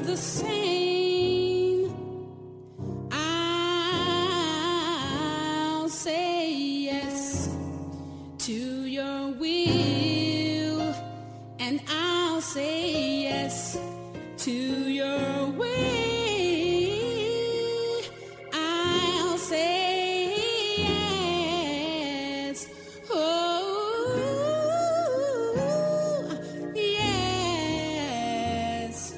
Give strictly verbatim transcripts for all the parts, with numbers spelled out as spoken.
the same. I'll say yes to your will, and I'll say yes to your way. I'll say yes. Oh, yes.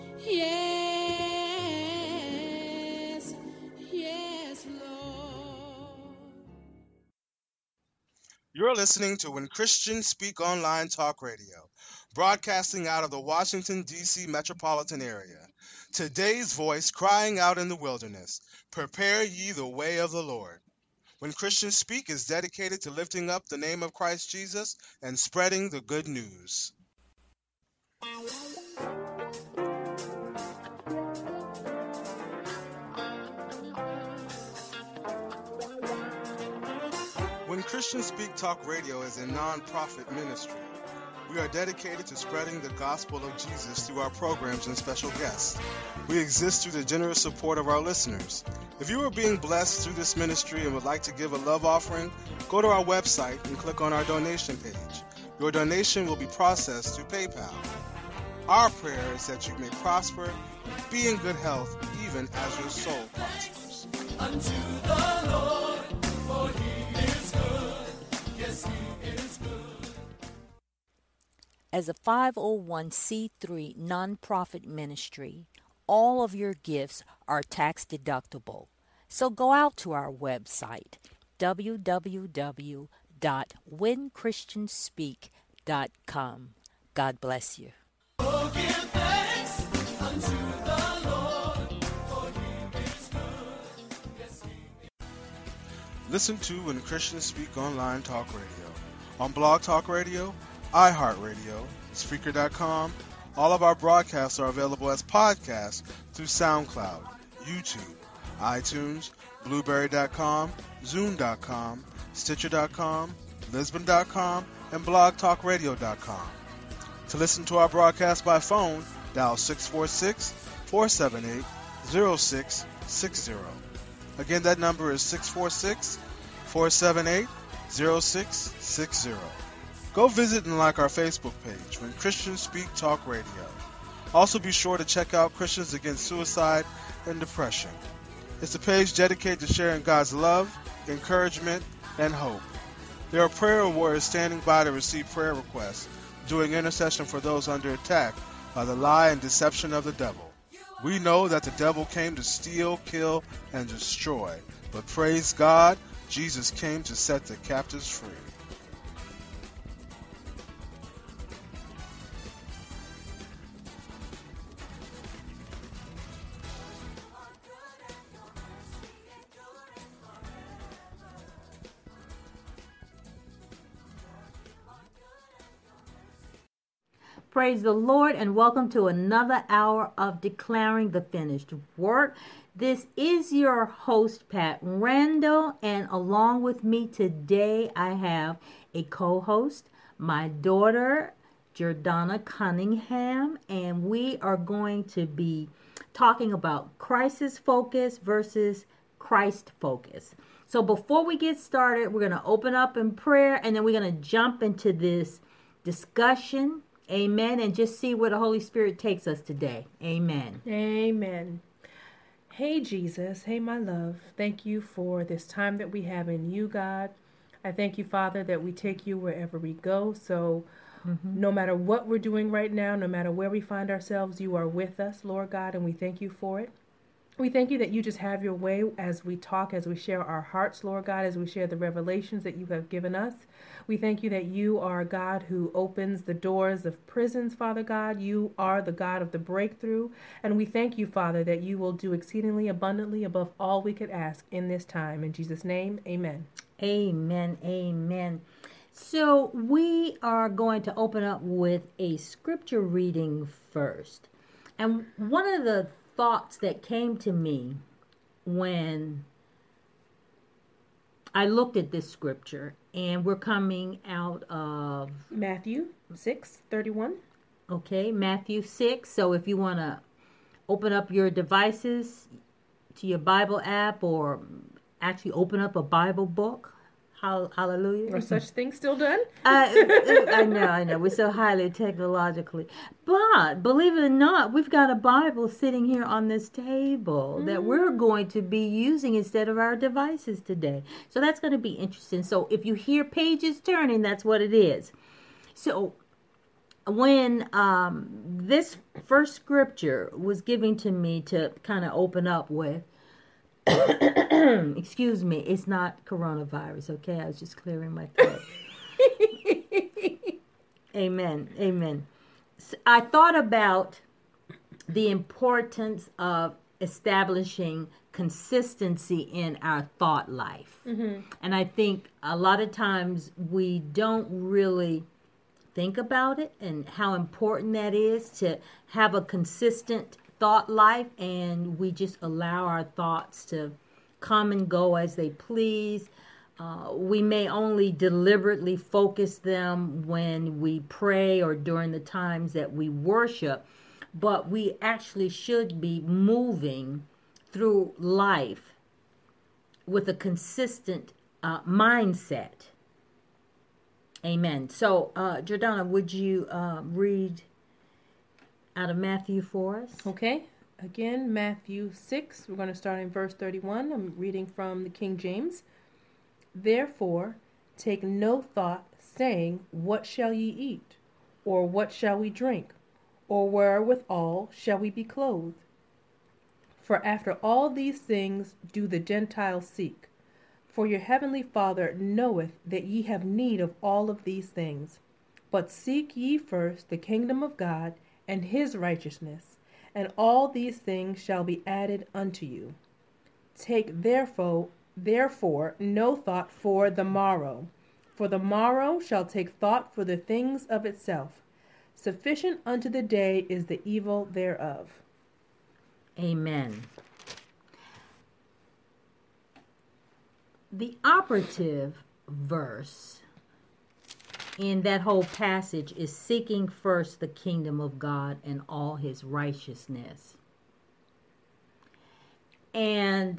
Yes. Yes, Lord. You're listening to When Christians Speak Online Talk Radio, broadcasting out of the Washington, D C metropolitan area. Today's voice crying out in the wilderness, prepare ye the way of the Lord. When Christians Speak is dedicated to lifting up the name of Christ Jesus and spreading the good news. When Christians Speak Talk Radio is a non-profit ministry. We are dedicated to spreading the gospel of Jesus through our programs and special guests. We exist through the generous support of our listeners. If you are being blessed through this ministry and would like to give a love offering, go to our website and click on our donation page. Your donation will be processed through PayPal. Our prayer is that you may prosper and be in good health even as your soul prospers. Unto the Lord, for he is good. Yes, he is good. As a five oh one c three nonprofit ministry, all of your gifts are tax deductible. So go out to our website, w w w dot when christians speak dot com. God bless you. Oh, give thanks unto the Lord, for he is good. Yes, he is. Listen to When Christians Speak Online Talk Radio on Blog Talk Radio, iHeartRadio, Spreaker dot com. All of our broadcasts are available as podcasts through SoundCloud, YouTube, iTunes, Blueberry dot com, Zoom dot com, Stitcher dot com, Lisbon dot com, and Blog Talk Radio dot com. To listen to our broadcast by phone, dial six four six, four seven eight, zero six six zero. Again, that number is six four six, four seven eight, zero six six zero. Go visit and like our Facebook page, When Christians Speak Talk Radio. Also be sure to check out Christians Against Suicide and Depression. It's a page dedicated to sharing God's love, encouragement, and hope. There are prayer warriors standing by to receive prayer requests, doing intercession for those under attack by the lie and deception of the devil. We know that the devil came to steal, kill, and destroy, but praise God, Jesus came to set the captives free. Praise the Lord and welcome to another hour of Declaring the Finished Work. This is your host, Pat Randall, and along with me today I have a co-host, my daughter, Jordana Cunningham, and we are going to be talking about crisis focus versus Christ focus. So before we get started, we're going to open up in prayer, and then we're going to jump into this discussion. Amen. And just see where the Holy Spirit takes us today. Amen. Amen. Hey, Jesus. Hey, my love. Thank you for this time that we have in you, God. I thank you, Father, that we take you wherever we go. So mm-hmm. no matter what we're doing right now, no matter where we find ourselves, you are with us, Lord God, and we thank you for it. We thank you that you just have your way as we talk, as we share our hearts, Lord God, as we share the revelations that you have given us. We thank you that you are a God who opens the doors of prisons, Father God. You are the God of the breakthrough. And we thank you, Father, that you will do exceedingly abundantly above all we could ask in this time. In Jesus' name, amen. Amen. Amen. So we are going to open up with a scripture reading first. And one of the thoughts that came to me when I looked at this scripture, and we're coming out of Matthew six thirty-one. Okay, Matthew six. So if you want to open up your devices to your Bible app or actually open up a Bible book. Hall- Hallelujah. Are such things still done? I, I know, I know. We're so highly technologically. But believe it or not, we've got a Bible sitting here on this table that we're going to be using instead of our devices today. So that's going to be interesting. So if you hear pages turning, that's what it is. So when um, this first scripture was given to me to kind of open up with, excuse me, it's not coronavirus, okay? I was just clearing my throat. Amen. Amen. So I thought about the importance of establishing consistency in our thought life. Mm-hmm. And I think a lot of times we don't really think about it and how important that is to have a consistent thought life, and we just allow our thoughts to come and go as they please. Uh, we may only deliberately focus them when we pray or during the times that we worship, but we actually should be moving through life with a consistent uh, mindset. Amen. So, uh, Jordana, would you uh, read out of Matthew for us? Okay. Again, Matthew six. We're going to start in verse thirty-one. I'm reading from the King James. Therefore, take no thought, saying, what shall ye eat? Or what shall we drink? Or wherewithal shall we be clothed? For after all these things do the Gentiles seek. For your heavenly Father knoweth that ye have need of all of these things. But seek ye first the kingdom of God and his righteousness, and all these things shall be added unto you. Take therefore, therefore no thought for the morrow, for the morrow shall take thought for the things of itself. Sufficient unto the day is the evil thereof. Amen. The operative verse in that whole passage is seeking first the kingdom of God and all his righteousness. And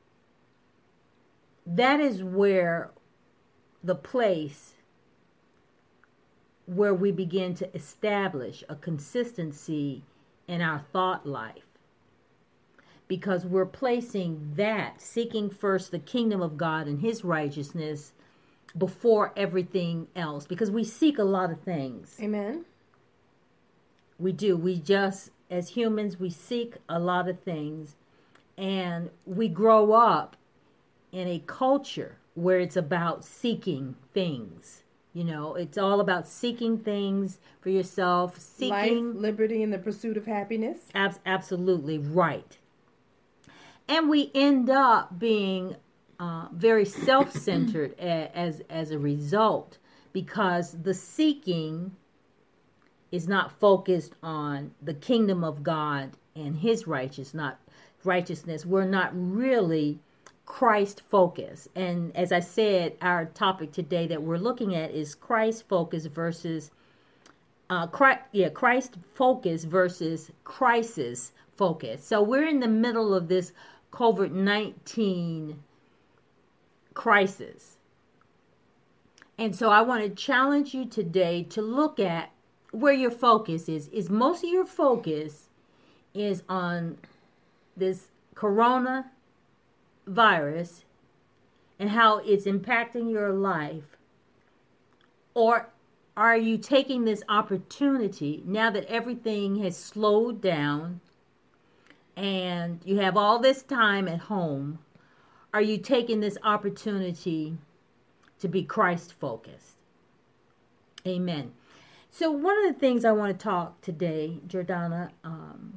that is where the place where we begin to establish a consistency in our thought life. Because we're placing that, seeking first the kingdom of God and his righteousness before everything else. Because we seek a lot of things. Amen. We do. We just, as humans, we seek a lot of things. And we grow up in a culture where it's about seeking things. You know, it's all about seeking things for yourself. Seeking life, liberty, and the pursuit of happiness. Ab- absolutely right. And we end up being uh, very self-centered a- as as a result, because the seeking is not focused on the kingdom of God and his righteous, not righteousness. We're not really Christ focused. And as I said, our topic today that we're looking at is Christ focus versus uh, Christ, yeah, Christ focus versus crisis focus. So we're in the middle of this COVID nineteen crisis. And so I want to challenge you today to look at where your focus is. Is most of your focus is on this corona virus and how it's impacting your life? Or are you taking this opportunity now that everything has slowed down and you have all this time at home? Are you taking this opportunity to be Christ focused? Amen. So one of the things I want to talk today, Jordana, um,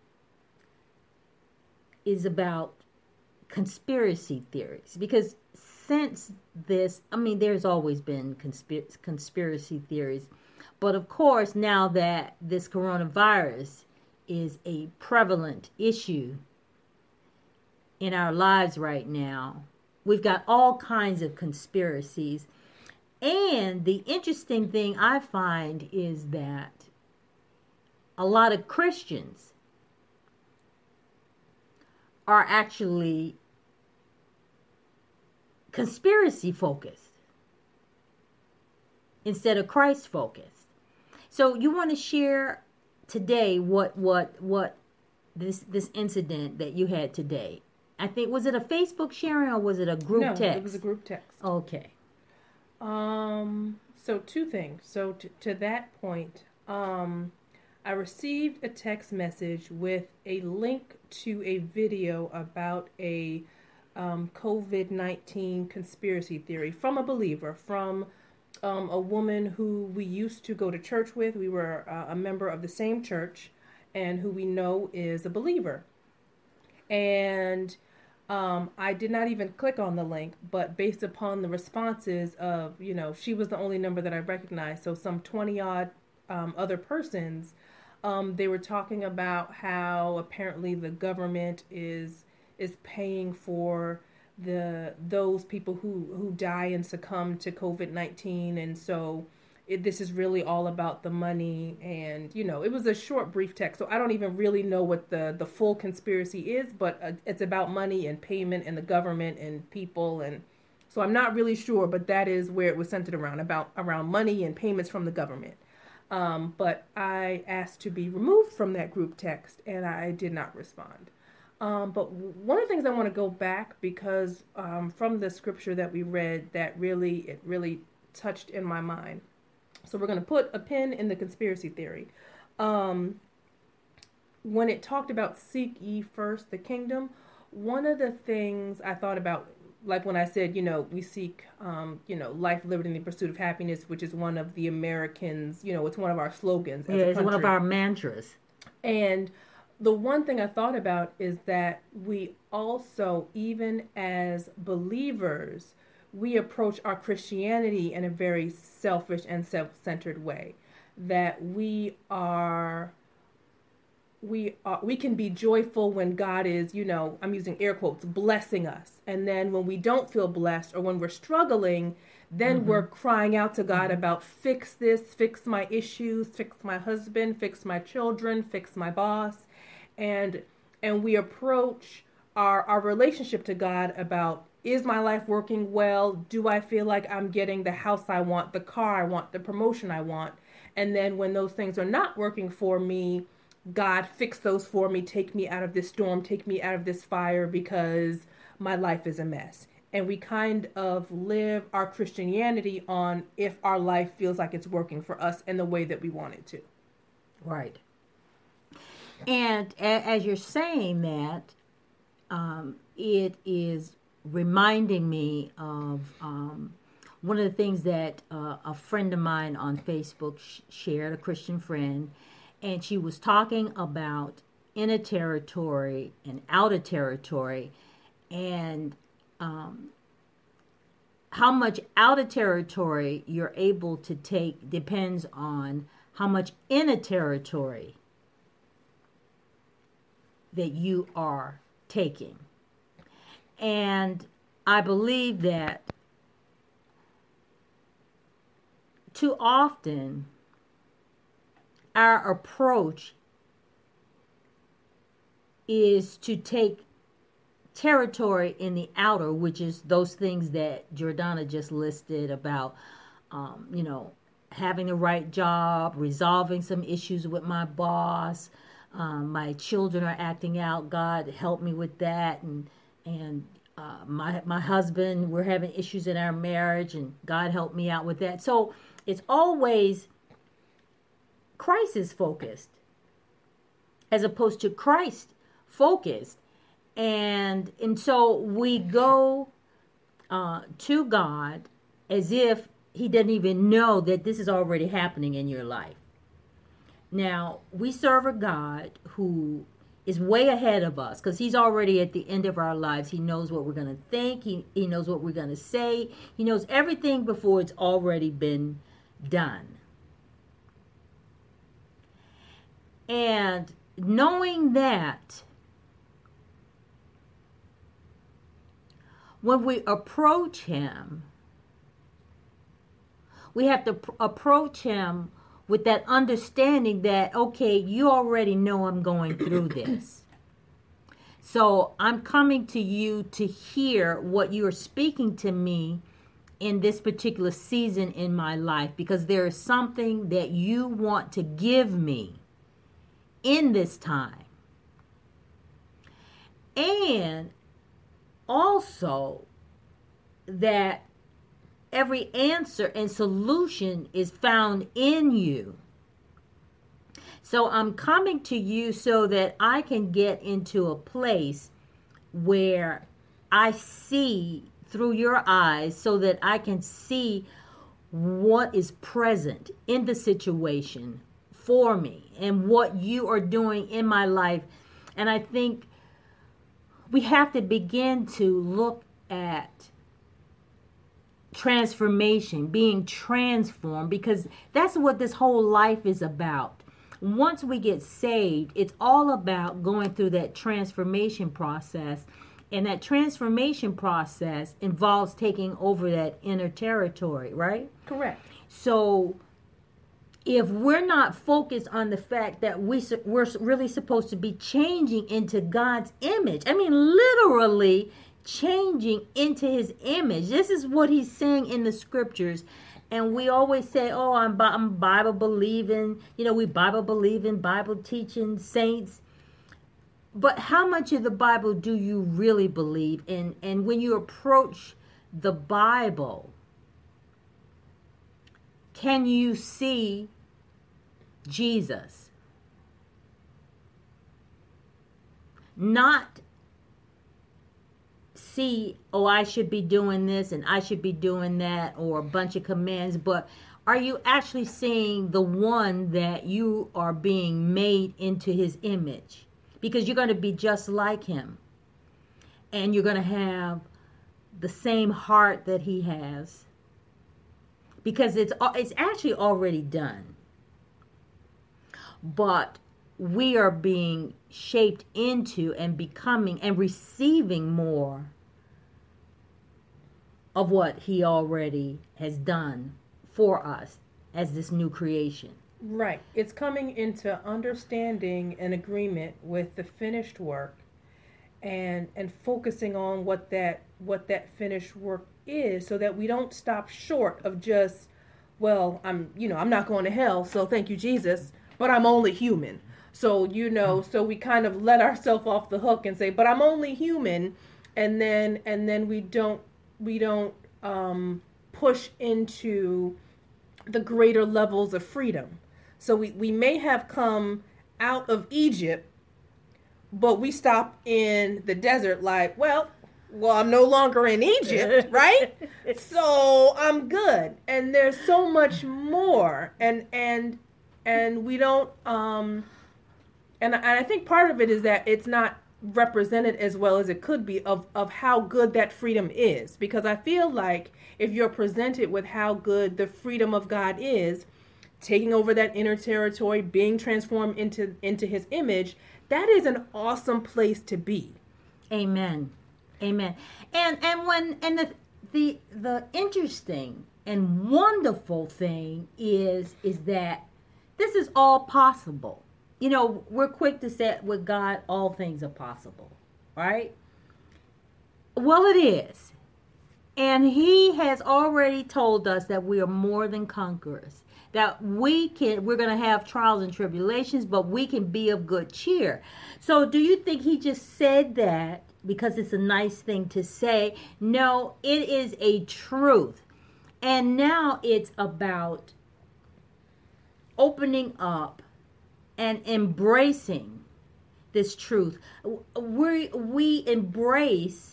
is about conspiracy theories. Because since this, I mean, there's always been conspir- conspiracy theories. But of course, now that this coronavirus is a prevalent issue in our lives right now, we've got all kinds of conspiracies. And the interesting thing I find is that a lot of Christians are actually conspiracy focused instead of Christ focused. So you want to share today what what what this this incident that you had today. I think, was it a Facebook sharing or was it a group no, text? it was a group text. Okay. Um, so two things. So to, to that point, um, I received a text message with a link to a video about a um, COVID nineteen conspiracy theory from a believer, from um, a woman who we used to go to church with. We were uh, a member of the same church, and who we know is a believer. And um, I did not even click on the link, but based upon the responses of, you know, she was the only number that I recognized. So some twenty odd um, other persons, um, they were talking about how apparently the government is is paying for the those people who, who die and succumb to COVID nineteen. And so it, this is really all about the money. And, you know, it was a short, brief text. So I don't even really know what the, the full conspiracy is, but uh, it's about money and payment and the government and people. And so I'm not really sure, but that is where it was centered around, about around money and payments from the government. Um, but I asked to be removed from that group text, and I did not respond. Um, but one of the things I want to go back, because um, from the scripture that we read, that really, it really touched in my mind. So we're going to put a pin in the conspiracy theory. Um, when it talked about seek ye first the kingdom, one of the things I thought about, like when I said, you know, we seek, um, you know, life, liberty, and the pursuit of happiness, which is one of the Americans, you know, it's one of our slogans. As Yeah, a it's one of country. our mantras. And the one thing I thought about is that we also, even as believers, we approach our Christianity in a very selfish and self-centered way. That we are, we are, we can be joyful when God is, you know, I'm using air quotes, blessing us. And then when we don't feel blessed or when we're struggling, then mm-hmm. we're crying out to God mm-hmm. about fix this, fix my issues, fix my husband, fix my children, fix my boss. And and we approach our our relationship to God about, is my life working well? Do I feel like I'm getting the house I want, the car I want, the promotion I want? And then when those things are not working for me, God, fix those for me. Take me out of this storm. Take me out of this fire because my life is a mess. And we kind of live our Christianity on if our life feels like it's working for us in the way that we want it to. Right. And a- as you're saying that, um, it is reminding me of um, one of the things that uh, a friend of mine on Facebook sh- shared, a Christian friend, and she was talking about inner territory and outer territory, and um, how much outer territory you're able to take depends on how much inner territory that you are taking. And I believe that too often our approach is to take territory in the outer, which is those things that Jordana just listed about, um, you know, having the right job, resolving some issues with my boss, um, my children are acting out, God help me with that, and and uh, my my husband, we're having issues in our marriage, and God help me out with that. So it's always crisis focused as opposed to Christ focused. And and so we go uh, to God as if he doesn't even know that this is already happening in your life. Now, we serve a God who is way ahead of us because he's already at the end of our lives. He knows what we're going to think. He, he knows what we're going to say. He knows everything before it's already been done. And knowing that, when we approach him, we have to pr- approach him with that understanding that, okay, you already know I'm going through this. So I'm coming to you to hear what you are speaking to me in this particular season in my life, because there is something that you want to give me in this time. And also that every answer and solution is found in you. So I'm coming to you so that I can get into a place where I see through your eyes, so that I can see what is present in the situation for me and what you are doing in my life. And I think we have to begin to look at transformation, being transformed, because that's what this whole life is about. Once we get saved, it's all about going through that transformation process. And that transformation process involves taking over that inner territory, right? Correct. So if we're not focused on the fact that we, su- we're really supposed to be changing into God's image, I mean, literally changing into his image. This is what he's saying in the scriptures. And we always say, oh, I'm, I'm Bible believing, you know, we Bible believing, Bible teaching saints. But how much of the Bible do you really believe in? And when you approach the Bible, can you see Jesus? Not see, oh, I should be doing this and I should be doing that, or a bunch of commands, but are you actually seeing the one that you are being made into his image? Because you're going to be just like him. And you're going to have the same heart that he has. Because it's it's actually already done. But we are being shaped into and becoming and receiving more of what he already has done for us as this new creation. Right. It's coming into understanding and agreement with the finished work, and and focusing on what that what that finished work is, so that we don't stop short of just, well, I'm, you know, I'm not going to hell, so thank you, Jesus, but I'm only human. So, you know, so we kind of let ourselves off the hook and say, but I'm only human, and then and then we don't we don't um, push into the greater levels of freedom. So we, we may have come out of Egypt, but we stop in the desert like, well, well, I'm no longer in Egypt, right? So I'm good. And there's so much more. And and and we don't um and, and I think part of it is that it's not represented as well as it could be of, of how good that freedom is. Because I feel like if you're presented with how good the freedom of God is, taking over that inner territory, being transformed into into his image, that is an awesome place to be. Amen. Amen. And and when and the the the interesting and wonderful thing is is that this is all possible. You know, we're quick to say with God all things are possible, right? Well, it is. And he has already told us that we are more than conquerors. That we can, we're going to have trials and tribulations, but we can be of good cheer. So do you think he just said that because it's a nice thing to say? No, it is a truth. And now it's about opening up and embracing this truth. We, we embrace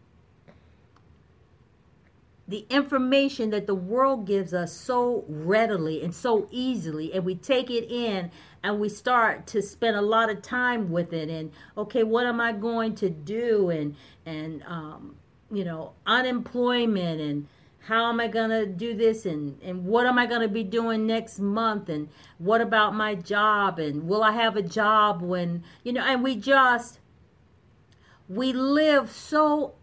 the information that the world gives us so readily and so easily, and we take it in and we start to spend a lot of time with it. And okay, what am I going to do? And and um, you know, unemployment, and how am I gonna do this? And and what am I gonna be doing next month? And what about my job? And will I have a job when, you know? And we just we live so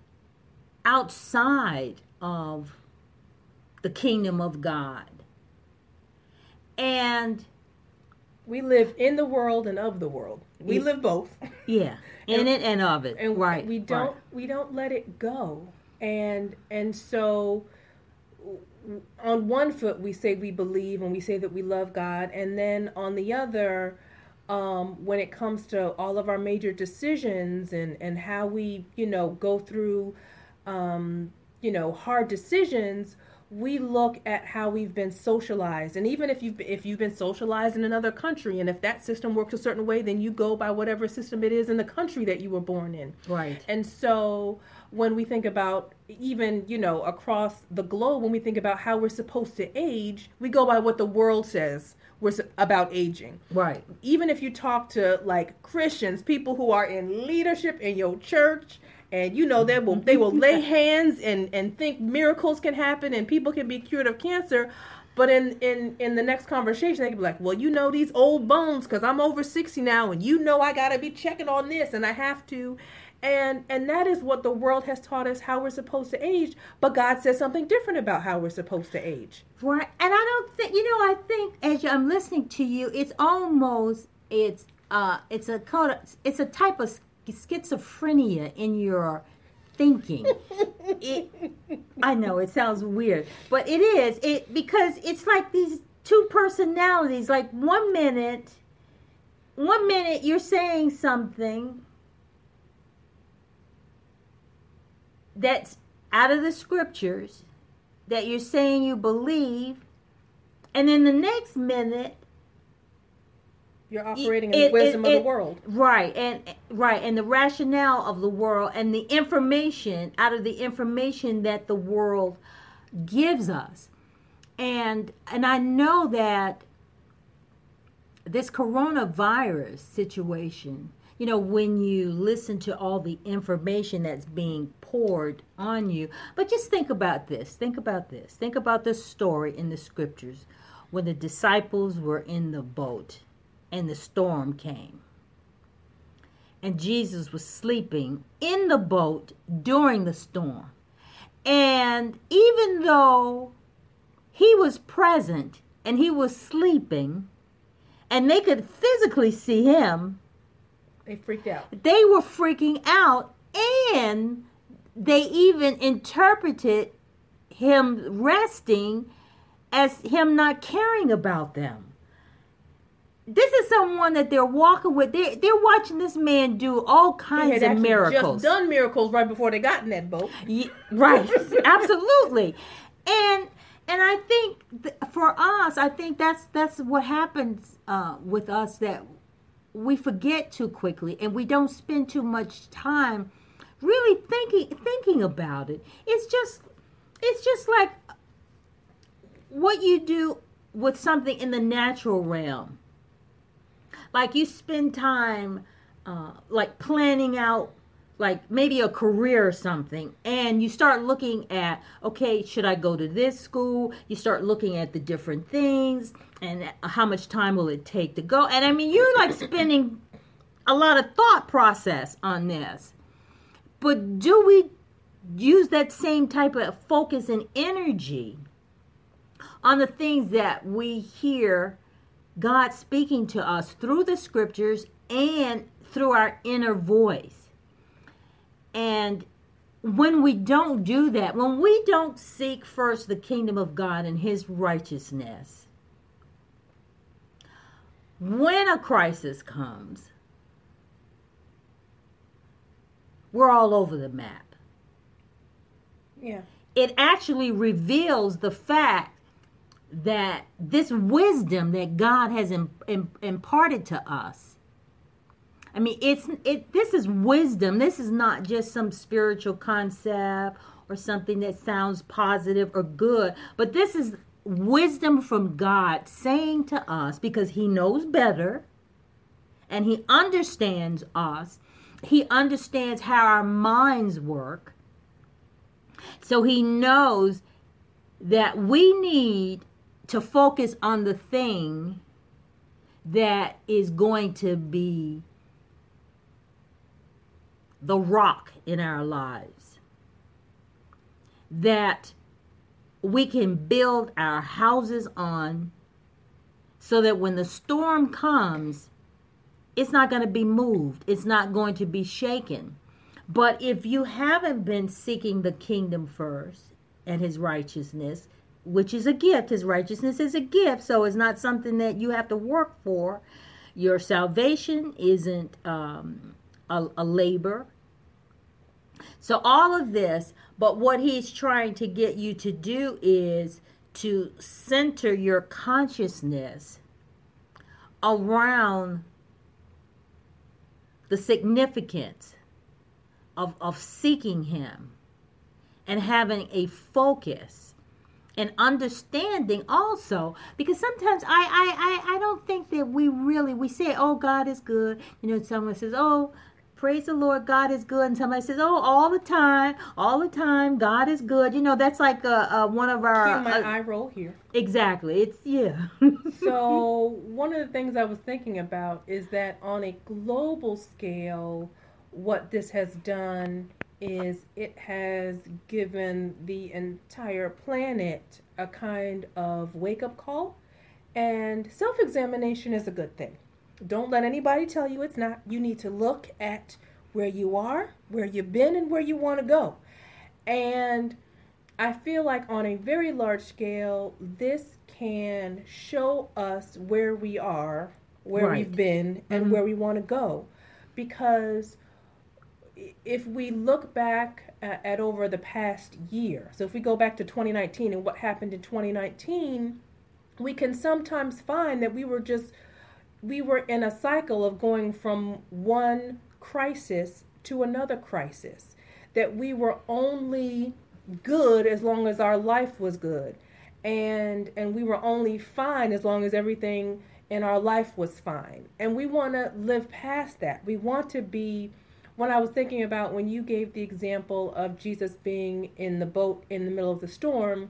outside of the kingdom of God. And We live in the world and of the world. We Yeah. live both. Yeah, in And- it and of it. and right. we don't right. we don't let it go. And and so on one foot we say we believe and we say that we love God, and then on the other, um, when it comes to all of our major decisions and and how we, you know, go through um, you know, hard decisions, we look at how we've been socialized. And even if you've if you've been socialized in another country, and if that system works a certain way, then you go by whatever system it is in the country that you were born in. Right. And so when we think about, even, you know, across the globe, when we think about how we're supposed to age, we go by what the world says we're s- about aging. Right. Even if you talk to like Christians, people who are in leadership in your church, and you know they will they will lay hands and and think miracles can happen and people can be cured of cancer, but in in in the next conversation they can be like, well, you know, these old bones, because I'm over sixty now, and you know I gotta be checking on this and I have to. And and that is what the world has taught us, how we're supposed to age. But God says something different about how we're supposed to age. Right. And I don't think, you know, I think as I'm listening to you, it's almost, it's, uh, it's a kind of, it's a type of schizophrenia in your thinking. it, I know it sounds weird, but it is, it, because it's like these two personalities, like one minute, one minute you're saying something that's out of the scriptures that you're saying you believe, and then the next minute You're operating it- in the it- wisdom it- of it- the world. right, and right, and the rationale of the world and the information out of the information that the world gives us. And and I know that this coronavirus situation, you know, when you listen to all the information that's being poured on you, but just think about this, think about this, think about this story in the scriptures when the disciples were in the boat and the storm came. And Jesus was sleeping in the boat during the storm. And even though he was present and he was sleeping, and they could physically see him, They freaked out. they were freaking out, and they even interpreted him resting as him not caring about them. This is someone that they're walking with. They're, they're watching this man do all They kinds had of actually miracles. just done miracles right before they got in that boat. Ye- right, absolutely. And and I think th- for us, I think that's that's what happens uh, with us, that we forget too quickly and we don't spend too much time really thinking thinking about it. It's just it's just like what you do with something in the natural realm. Like you spend time uh, like planning out like maybe a career or something, and you start looking at, okay, should I go to this school? You start looking at the different things and how much time will it take to go. And I mean, you're like spending a lot of thought process on this. But do we use that same type of focus and energy on the things that we hear God speaking to us through the scriptures and through our inner voice? And when we don't do that, when we don't seek first the kingdom of God and his righteousness, when a crisis comes, we're all over the map. Yeah. It actually reveals the fact that this wisdom that God has im- im- imparted to us, I mean, it's it. This is wisdom. This is not just some spiritual concept or something that sounds positive or good, but this is wisdom from God saying to us, because he knows better and he understands us. He understands how our minds work. So he knows that we need to focus on the thing that is going to be the rock in our lives, that we can build our houses on, so that when the storm comes, it's not going to be moved. It's not going to be shaken. But if you haven't been seeking the kingdom first and his righteousness, which is a gift, his righteousness is a gift, so it's not something that you have to work for. Your salvation isn't um, a, a labor. So all of this, but what he's trying to get you to do is to center your consciousness around the significance of, of seeking him and having a focus and understanding also, because sometimes I, I, I, I don't think that we really, we say, oh, God is good. You know, someone says, oh, praise the Lord, God is good. And somebody says, oh, all the time, all the time, God is good. You know, that's like uh, uh, one of our... Cue my uh, eye roll here. Exactly. It's, yeah. So one of the things I was thinking about is that on a global scale, what this has done is it has given the entire planet a kind of wake-up call, and self-examination is a good thing. Don't let anybody tell you it's not. You need to look at where you are, where you've been, and where you want to go. And I feel like on a very large scale, this can show us where we are, where Right. we've been, and Mhm. where we want to go. Because if we look back at, at over the past year, so if we go back to twenty nineteen and what happened in twenty nineteen, we can sometimes find that we were just, we were in a cycle of going from one crisis to another crisis, that we were only good as long as our life was good, and and we were only fine as long as everything in our life was fine. And we want to live past that. We want to be, when I was thinking about when you gave the example of Jesus being in the boat in the middle of the storm,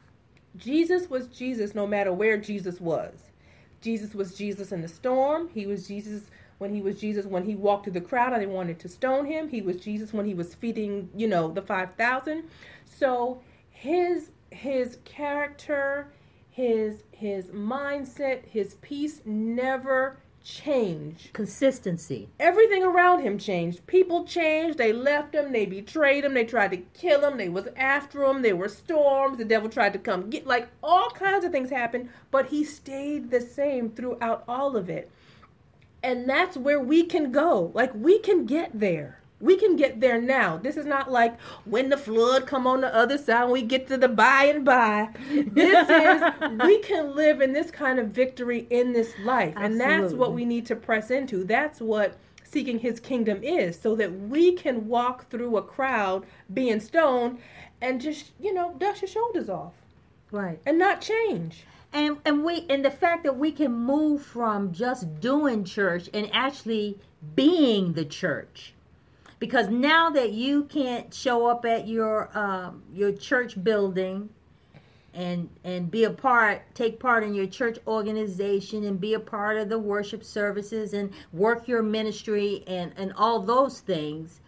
Jesus was Jesus no matter where Jesus was. Jesus was Jesus in the storm. He was Jesus when he was Jesus when he walked through the crowd and they wanted to stone him. He was Jesus when he was feeding, you know, the five thousand. So his his character, his his mindset, his peace never changed. Consistency. Everything around him changed. People changed. They left him. They betrayed him. They tried to kill him. They was after him. There were storms. The devil tried to come get, like, all kinds of things happened. But he stayed the same throughout all of it. And that's where we can go. Like, we can get there. We can get there now. This is not like when the flood come on the other side and we get to the by and by. This is, we can live in this kind of victory in this life. And that's Absolutely. what we need to press into. That's what seeking his kingdom is, so that we can walk through a crowd being stoned and just, you know, dust your shoulders off Right. and not change. And and we and the fact that we can move from just doing church and actually being the church. Because now that you can't show up at your um, your church building and and be a part, take part in your church organization and be a part of the worship services and work your ministry and, and all those things,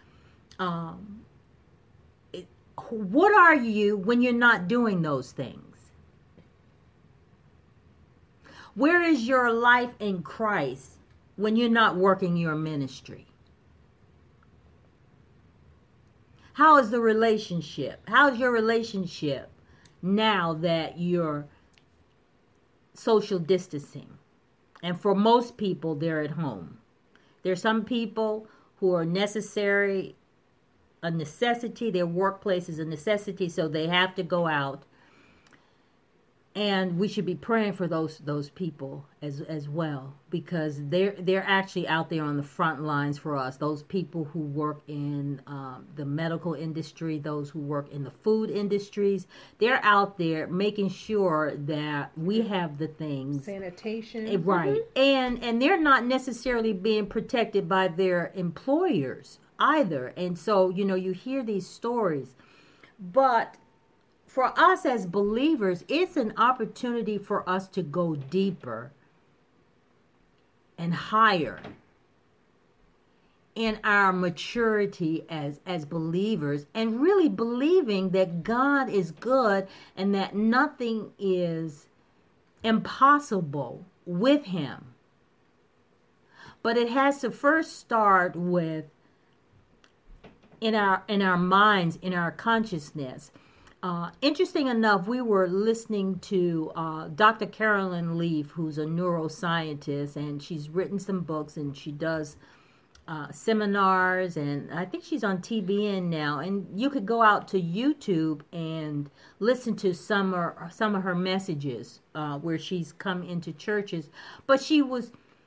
um, it, what are you when you're not doing those things? Where is your life in Christ when you're not working your ministry? How is the relationship? How's your relationship now that you're social distancing? And for most people, they're at home. There's some people who are necessary, a necessity. Their workplace is a necessity, so they have to go out. And we should be praying for those those people as as well, because they're they're actually out there on the front lines for us. Those people who work in um, the medical industry, those who work in the food industries, they're out there making sure that we have the things Sanitation. Eh, right, and and they're not necessarily being protected by their employers either. And so, you know, you hear these stories, but for us as believers, it's an opportunity for us to go deeper and higher in our maturity as, as believers, and really believing that God is good and that nothing is impossible with him. But it has to first start with in our in our minds, in our consciousness. Uh, interesting enough, we were listening to uh, Doctor Carolyn Leaf, who's a neuroscientist, and she's written some books, and she does uh, seminars, and I think she's on T B N now. And you could go out to YouTube and listen to some of some of her messages uh, where she's come into churches. But she was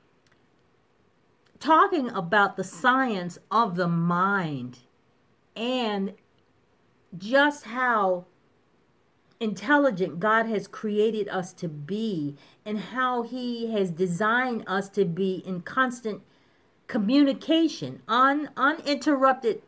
talking about the science of the mind and just how intelligent God has created us to be, and how he has designed us to be in constant communication, un, uninterrupted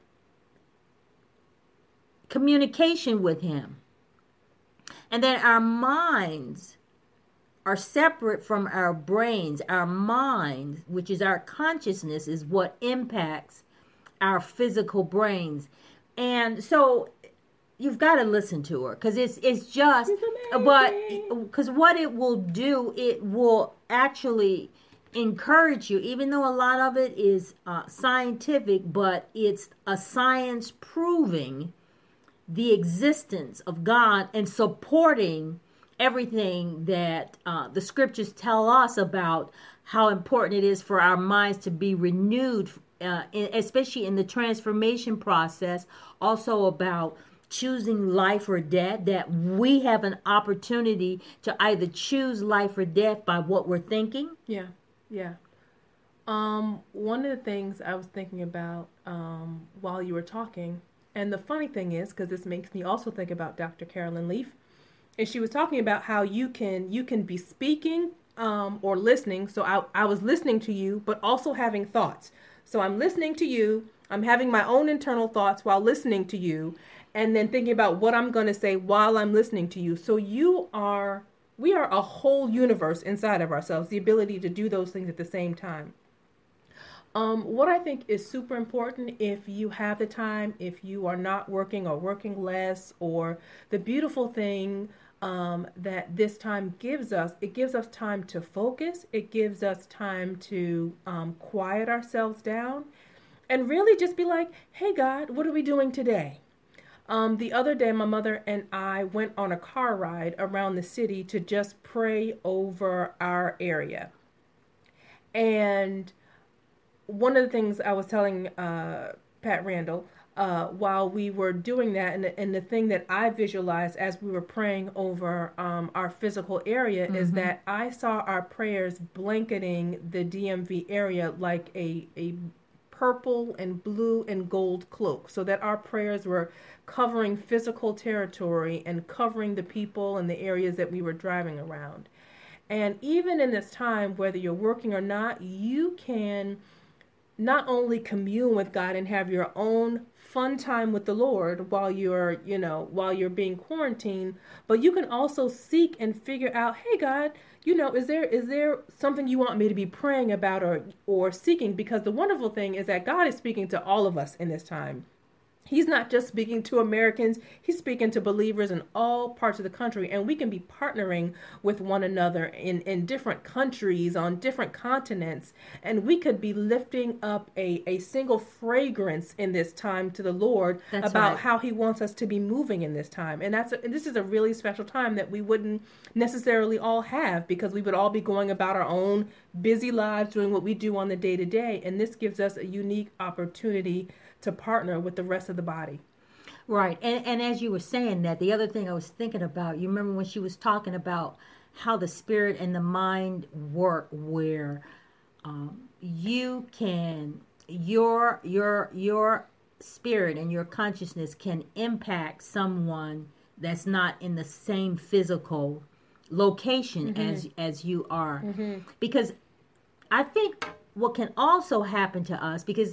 communication with him. And that our minds are separate from our brains. Our mind, which is our consciousness, is what impacts our physical brains. And so you've got to listen to her, because it's it's just but because what it will do, it will actually encourage you, even though a lot of it is uh, scientific, but it's a science proving the existence of God and supporting everything that uh, the scriptures tell us about how important it is for our minds to be renewed, uh, in, especially in the transformation process. Also about choosing life or death, that we have an opportunity to either choose life or death by what we're thinking. Yeah, yeah. Um, one of the things I was thinking about um, while you were talking, and the funny thing is, because this makes me also think about Doctor Carolyn Leaf, and she was talking about how you can you can be speaking um, or listening. So I, I was listening to you, but also having thoughts. So I'm listening to you, I'm having my own internal thoughts while listening to you, and then thinking about what I'm going to say while I'm listening to you. So you are, we are a whole universe inside of ourselves, the ability to do those things at the same time. Um, what I think is super important, if you have the time, if you are not working or working less, or the beautiful thing um, that this time gives us, it gives us time to focus. It gives us time to um, quiet ourselves down and really just be like, hey, God, what are we doing today? Um, the other day, my mother and I went on a car ride around the city to just pray over our area. And one of the things I was telling uh, Pat Randall uh, while we were doing that, and, and the thing that I visualized as we were praying over um, our physical area, mm-hmm. is that I saw our prayers blanketing the D M V area like a, a purple and blue and gold cloak, so that our prayers were covering physical territory and covering the people and the areas that we were driving around. And even in this time, whether you're working or not, you can not only commune with God and have your own fun time with the Lord while you're, you know, while you're being quarantined, but you can also seek and figure out, hey, God, you know, is there is there something you want me to be praying about or or seeking? Because the wonderful thing is that God is speaking to all of us in this time. He's not just speaking to Americans, he's speaking to believers in all parts of the country, and we can be partnering with one another in, in different countries, on different continents, and we could be lifting up a, a single fragrance in this time to the Lord. That's about right. How he wants us to be moving in this time. And that's a, and this is a really special time that we wouldn't necessarily all have, because we would all be going about our own busy lives, doing what we do on the day-to-day, and this gives us a unique opportunity to partner with the rest of the body. Right. And and as you were saying that, the other thing I was thinking about, you remember when she was talking about how the spirit and the mind work, where um, you can, your your your spirit and your consciousness can impact someone that's not in the same physical location mm-hmm. as as you are. Mm-hmm. Because I think what can also happen to us, because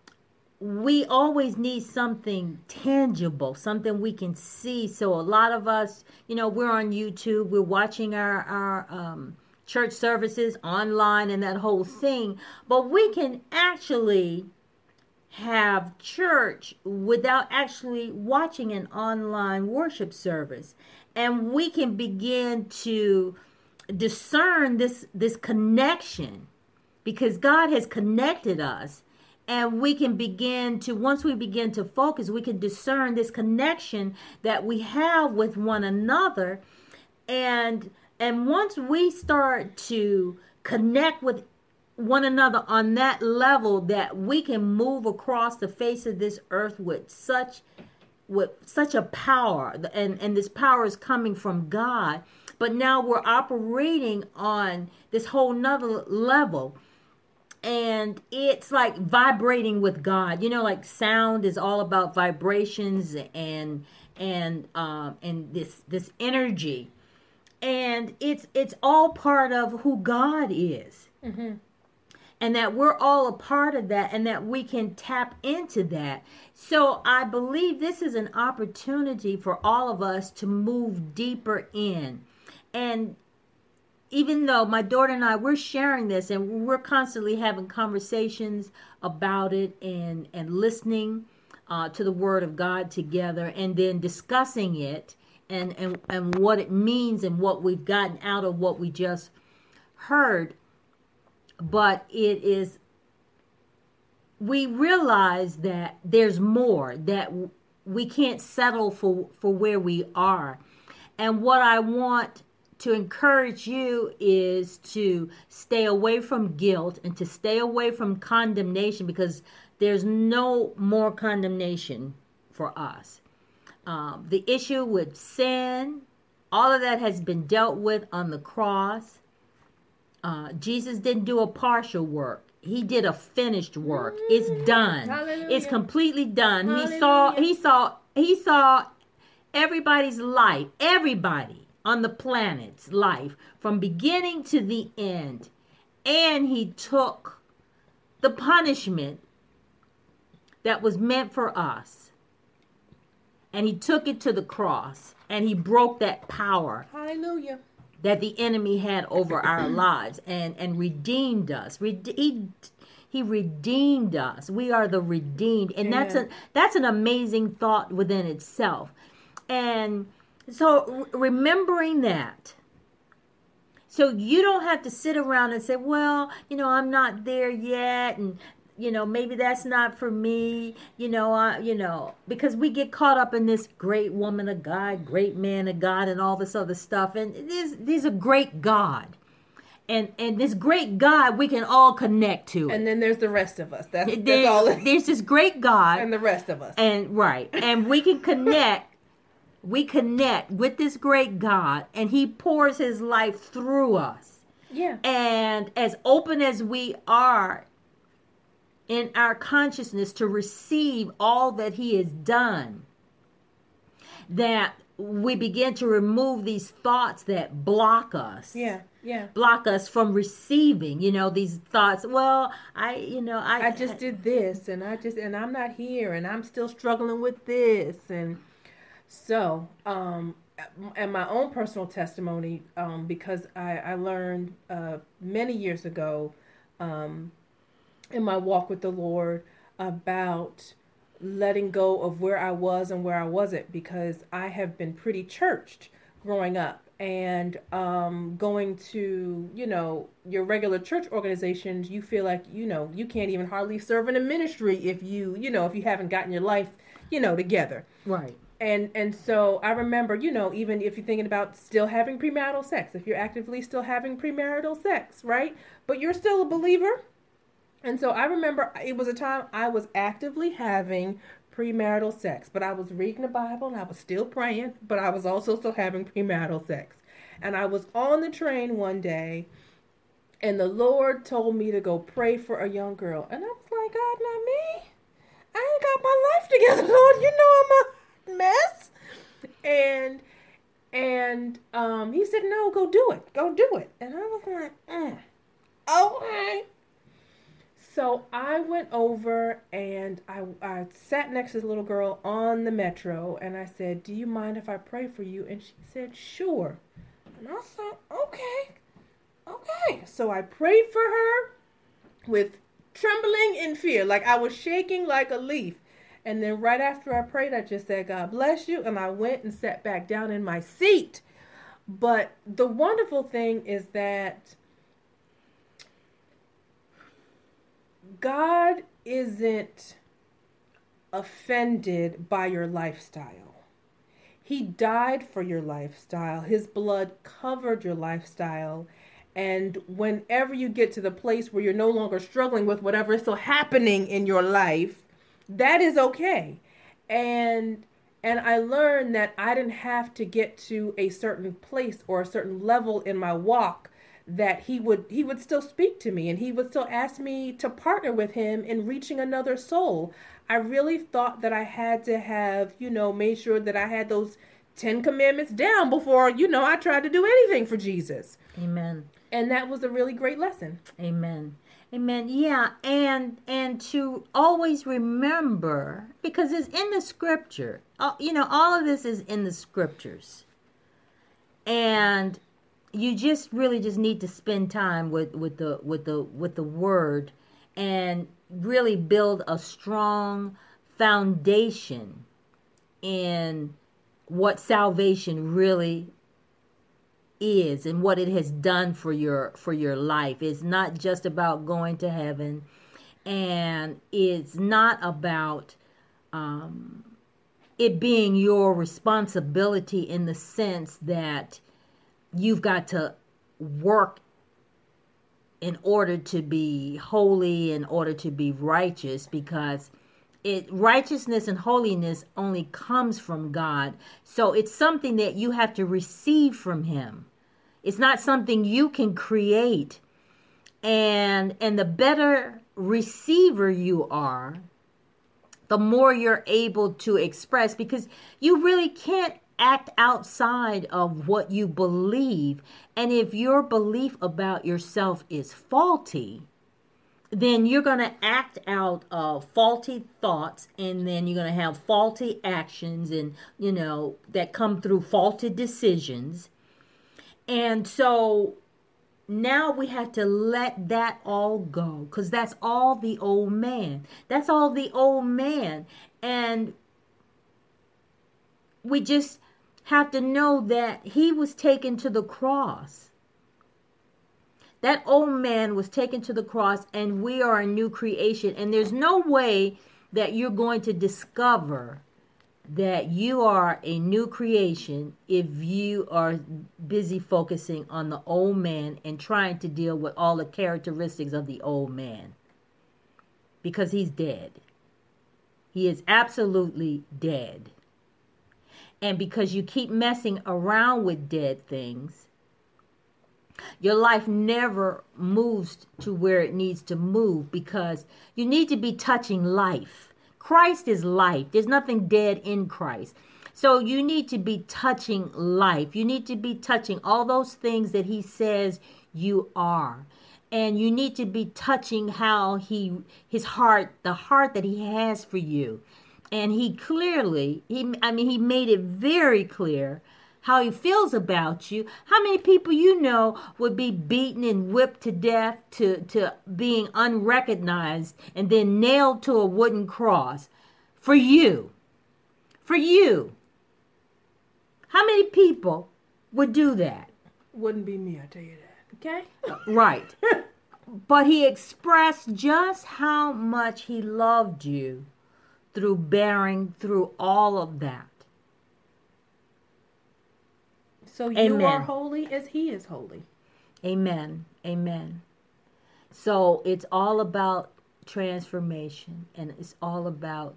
we always need something tangible, something we can see. So a lot of us, you know, we're on YouTube, we're watching our, our um, church services online and that whole thing. But we can actually have church without actually watching an online worship service. And we can begin to discern this this connection, because God has connected us, and we can begin to, once we begin to focus, we can discern this connection that we have with one another. And and once we start to connect with one another on that level, that we can move across the face of this earth with such with such a power, and and this power is coming from God, but now we're operating on this whole nother level, and it's like vibrating with God. You know, like sound is all about vibrations and and um and this this energy, and it's it's all part of who God is. Mm-hmm. And that we're all a part of that, and that we can tap into that. So I believe this is an opportunity for all of us to move deeper in. And even though my daughter and I, we're sharing this, and we're constantly having conversations about it, and, and listening uh, to the Word of God together, and then discussing it, and, and, and what it means, and what we've gotten out of what we just heard. But it is, we realize that there's more, that we can't settle for, for where we are. And what I want to encourage you is to stay away from guilt, and to stay away from condemnation, because there's no more condemnation for us. Um, the issue with sin, all of that has been dealt with on the cross. Uh, Jesus didn't do a partial work. He did a finished work. It's done. Hallelujah. It's completely done. Hallelujah. He saw he saw he saw everybody's life, everybody on the planet's life from beginning to the end. And he took the punishment that was meant for us, and he took it to the cross, and he broke that power. Hallelujah. That the enemy had over our lives, and, and redeemed us. Rede- he, he redeemed us. We are the redeemed. And that's a, that's an amazing thought within itself. And so re- remembering that, so you don't have to sit around and say, well, you know, I'm not there yet, and you know, maybe that's not for me, you know, I, you know, because we get caught up in this great woman of God, great man of God, and all this other stuff. And there's, there's a great God. And and this great God, we can all connect to it. And then there's the rest of us. That's, There- that's all. It, There's this great God. and the rest of us. And right. And we can connect. We connect with this great God, and he pours his life through us. Yeah. And as open as we are in our consciousness to receive all that he has done, that we begin to remove these thoughts that block us. Yeah. Yeah. Block us from receiving, you know, these thoughts. Well, I, you know, I, I just did this, and I just, and I'm not here, and I'm still struggling with this. And so, um, and my own personal testimony, um, because I, I learned uh, many years ago, um, in my walk with the Lord, about letting go of where I was and where I wasn't, because I have been pretty churched growing up, and um, going to, you know, your regular church organizations, you feel like, you know, you can't even hardly serve in a ministry if you, you know, if you haven't gotten your life, you know, together. right. And and so I remember, you know, even if you're thinking about still having premarital sex, if you're actively still having premarital sex, right? But you're still a believer. And so I remember it was a time I was actively having premarital sex, but I was reading the Bible and I was still praying, but I was also still having premarital sex. And I was on the train one day, and the Lord told me to go pray for a young girl. And I was like, God, not me. I ain't got my life together, Lord. You know I'm a mess. And and um, he said, no, go do it. Go do it. And I was like, mm, okay. So I went over and I, I sat next to this little girl on the metro, and I said, do you mind if I pray for you? And she said, sure. And I said, okay, okay. So I prayed for her with trembling in fear, like I was shaking like a leaf. And then right after I prayed, I just said, God bless you. And I went and sat back down in my seat. But the wonderful thing is that God isn't offended by your lifestyle. He died for your lifestyle. His blood covered your lifestyle. And whenever you get to the place where you're no longer struggling with whatever is still happening in your life, that is okay. And and I learned that I didn't have to get to a certain place or a certain level in my walk that he would he would still speak to me, and he would still ask me to partner with him in reaching another soul. I really thought that I had to have, you know, made sure that I had those Ten Commandments down before, you know, I tried to do anything for Jesus. Amen. And that was a really great lesson. Amen. Amen. Yeah, and and to always remember, because it's in the scripture. Uh, you know, all of this is in the scriptures. And you just really just need to spend time with, with the with the with the word and really build a strong foundation in what salvation really is and what it has done for your for your life. It's not just about going to heaven, and it's not about um, it being your responsibility in the sense that you've got to work in order to be holy, in order to be righteous, because it righteousness and holiness only comes from God. So it's something that you have to receive from him. It's not something you can create. And and the better receiver you are, the more you're able to express, because you really can't act outside of what you believe. And if your belief about yourself is faulty, then you're going to act out of faulty thoughts, and then you're going to have faulty actions, and, you know, that come through faulty decisions. And so now we have to let that all go, because that's all the old man. That's all the old man. And we just have to know that he was taken to the cross. That old man was taken to the cross, and we are a new creation. And there's no way that you're going to discover that you are a new creation if you are busy focusing on the old man and trying to deal with all the characteristics of the old man. Because he's dead. He is absolutely dead. And because you keep messing around with dead things, your life never moves to where it needs to move, because you need to be touching life. Christ is life. There's nothing dead in Christ. So you need to be touching life. You need to be touching all those things that he says you are. And you need to be touching how he, his heart, the heart that he has for you. And he clearly, he, I mean, he made it very clear how he feels about you. How many people you know would be beaten and whipped to death, to, to being unrecognized, and then nailed to a wooden cross for you? For you. How many people would do that? Wouldn't be me, I tell you that. Okay? Right. But he expressed just how much he loved you through bearing through all of that. So you Amen. are holy as he is holy. Amen. Amen. So it's all about transformation, and it's all about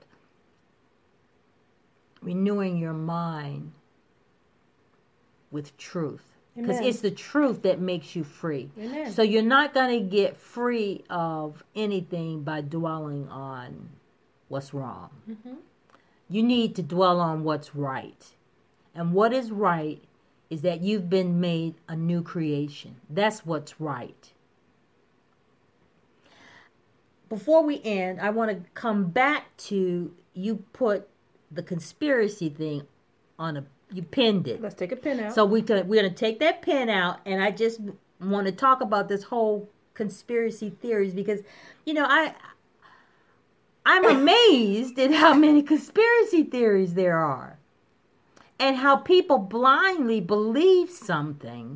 renewing your mind with truth. Because Amen. it's the truth that makes you free. Amen. So you're not going to get free of anything by dwelling on what's wrong. Mm-hmm. You need to dwell on what's right. And what is right is that you've been made a new creation. That's what's right. Before we end, I want to come back to, you put the conspiracy thing on a, you pinned it. Let's take a pen out. So we could, we're going to take that pen out, and I just want to talk about this whole conspiracy theories, because, you know, I, I'm amazed at how many conspiracy theories there are. and how people blindly believe something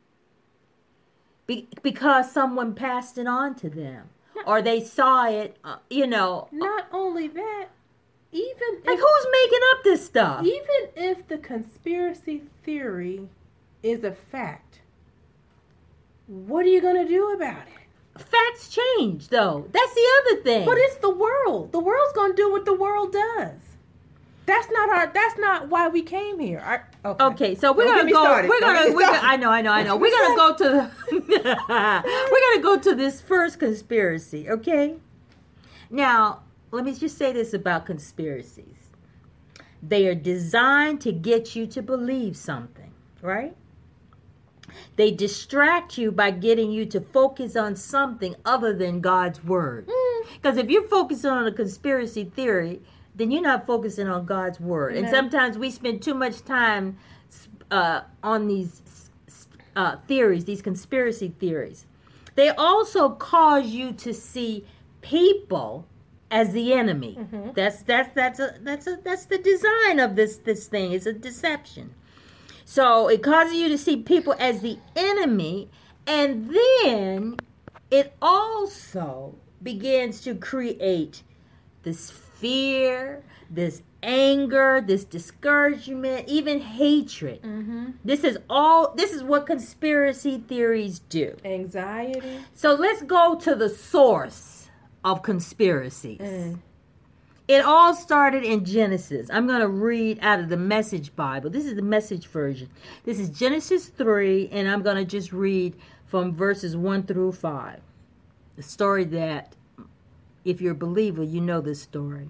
be- because someone passed it on to them or they saw it, uh, you know. Not only that, even Like, if, who's making up this stuff? even if the conspiracy theory is a fact, what are you going to do about it? Facts change, though. That's the other thing. But it's the world. The world's going to do what the world does. That's not our. That's not why we came here. Our, okay. Okay, so we're Don't get gonna me go. started. We're Don't gonna. get me We're gonna started. I know. I know. I know. We're gonna go to the. We're gonna go to this first conspiracy. Okay. Now, let me just say this about conspiracies. They are designed to get you to believe something, right? They distract you by getting you to focus on something other than God's word. Because if you're focusing on a conspiracy theory, then you're not focusing on God's word. And Amen. sometimes we spend too much time uh, on these uh, theories, these conspiracy theories. They also cause you to see people as the enemy. Mm-hmm. That's that's that's a that's a that's the design of this this thing. It's a deception. So it causes you to see people as the enemy, and then it also begins to create this fear, this anger, this discouragement, even hatred. Mm-hmm. This is all, this is what conspiracy theories do. Anxiety. So let's go to the source of conspiracies. Mm. It all started in Genesis. I'm going to read out of the Message Bible. This is the Message version. This is Genesis three, and I'm going to just read from verses one through five. The story that, if you're a believer, you know this story.